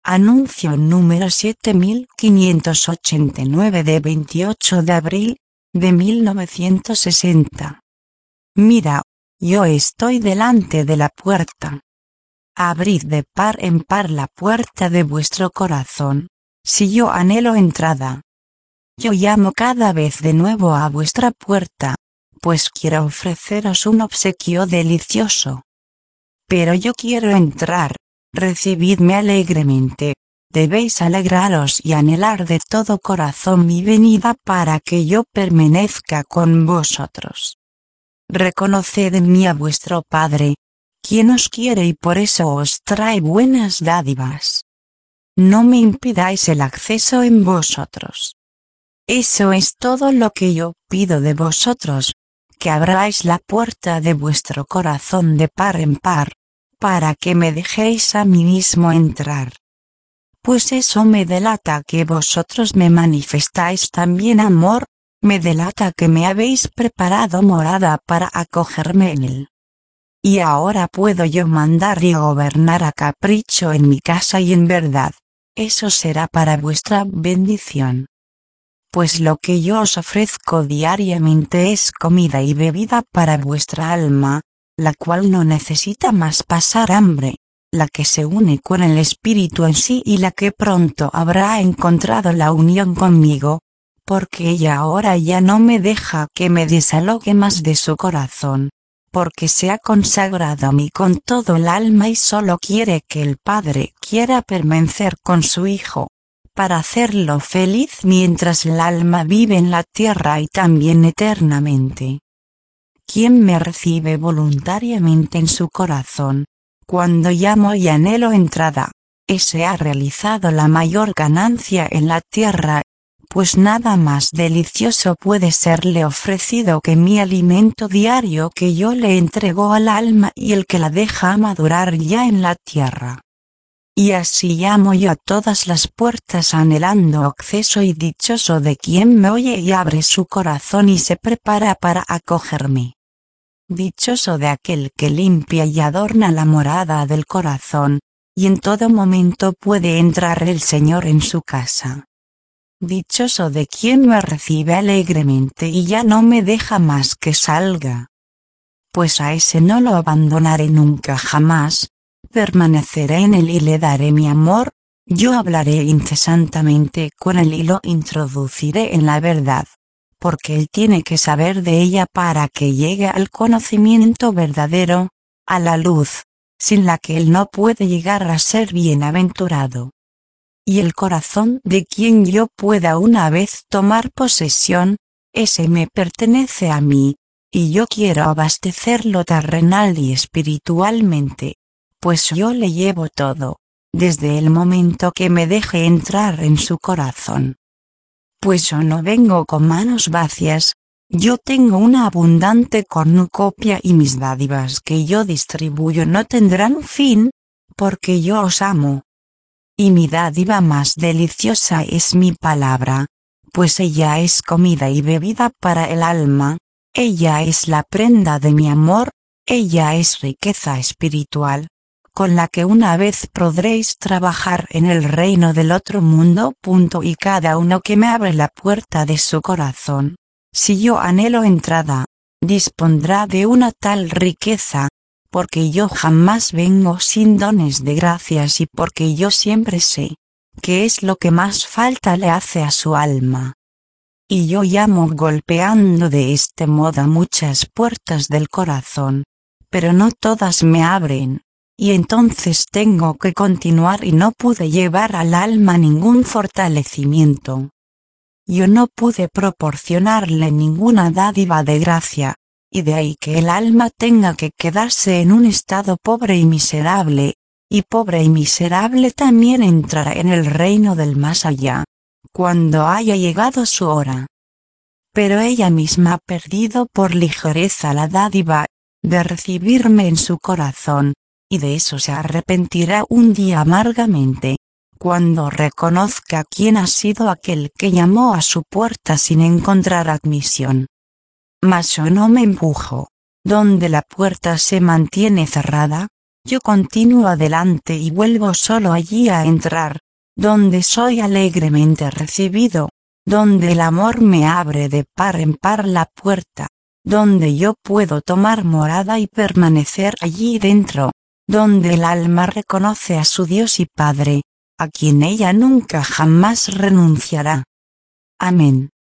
Anuncio número 7589 de 28 de abril de 1960. Mira, yo estoy delante de la puerta. Abrid de par en par la puerta de vuestro corazón, si yo anhelo entrada. Yo llamo cada vez de nuevo a vuestra puerta, pues quiero ofreceros un obsequio delicioso. Pero yo quiero entrar, recibidme alegremente, debéis alegraros y anhelar de todo corazón mi venida para que yo permanezca con vosotros. Reconoced en mí a vuestro Padre, quien os quiere y por eso os trae buenas dádivas. No me impidáis el acceso en vosotros. Eso es todo lo que yo pido de vosotros, que abráis la puerta de vuestro corazón de par en par, para que me dejéis a mí mismo entrar. Pues eso me delata que vosotros me manifestáis también amor, me delata que me habéis preparado morada para acogerme en él. Y ahora puedo yo mandar y gobernar a capricho en mi casa y en verdad, eso será para vuestra bendición. Pues lo que yo os ofrezco diariamente es comida y bebida para vuestra alma, la cual no necesita más pasar hambre, la que se une con el Espíritu en sí y la que pronto habrá encontrado la unión conmigo, porque ella ahora ya no me deja que me desalogue más de su corazón, porque se ha consagrado a mí con todo el alma y solo quiere que el Padre quiera permanecer con su Hijo, para hacerlo feliz mientras el alma vive en la tierra y también eternamente. Quien me recibe voluntariamente en su corazón, cuando llamo y anhelo entrada, ese ha realizado la mayor ganancia en la tierra, pues nada más delicioso puede serle ofrecido que mi alimento diario que yo le entrego al alma y el que la deja madurar ya en la tierra. Y así llamo yo a todas las puertas anhelando acceso y dichoso de quien me oye y abre su corazón y se prepara para acogerme. Dichoso de aquel que limpia y adorna la morada del corazón, y en todo momento puede entrar el Señor en su casa. Dichoso de quien me recibe alegremente y ya no me deja más que salga. Pues a ese no lo abandonaré nunca jamás, permaneceré en él y le daré mi amor, yo hablaré incesantemente con él y lo introduciré en la verdad, porque él tiene que saber de ella para que llegue al conocimiento verdadero, a la luz, sin la que él no puede llegar a ser bienaventurado. Y el corazón de quien yo pueda una vez tomar posesión, ese me pertenece a mí, y yo quiero abastecerlo terrenal y espiritualmente, pues yo le llevo todo, desde el momento que me deje entrar en su corazón. Pues yo no vengo con manos vacías, yo tengo una abundante cornucopia y mis dádivas que yo distribuyo no tendrán fin, porque yo os amo. Y mi dádiva más deliciosa es mi palabra, pues ella es comida y bebida para el alma, ella es la prenda de mi amor, ella es riqueza espiritual, con la que una vez podréis trabajar en el reino del otro mundo. Y cada uno que me abre la puerta de su corazón, si yo anhelo entrada, dispondrá de una tal riqueza, porque yo jamás vengo sin dones de gracias y porque yo siempre sé, qué es lo que más falta le hace a su alma. Y yo llamo golpeando de este modo a muchas puertas del corazón, pero no todas me abren. Y entonces tengo que continuar y no pude llevar al alma ningún fortalecimiento. Yo no pude proporcionarle ninguna dádiva de gracia, y de ahí que el alma tenga que quedarse en un estado pobre y miserable, y pobre y miserable también entrará en el reino del más allá, cuando haya llegado su hora. Pero ella misma ha perdido por ligereza la dádiva de recibirme en su corazón, y de eso se arrepentirá un día amargamente, cuando reconozca quién ha sido aquel que llamó a su puerta sin encontrar admisión. Mas yo no me empujo, donde la puerta se mantiene cerrada, yo continúo adelante y vuelvo solo allí a entrar, donde soy alegremente recibido, donde el amor me abre de par en par la puerta, donde yo puedo tomar morada y permanecer allí dentro, donde el alma reconoce a su Dios y Padre, a quien ella nunca jamás renunciará. Amén.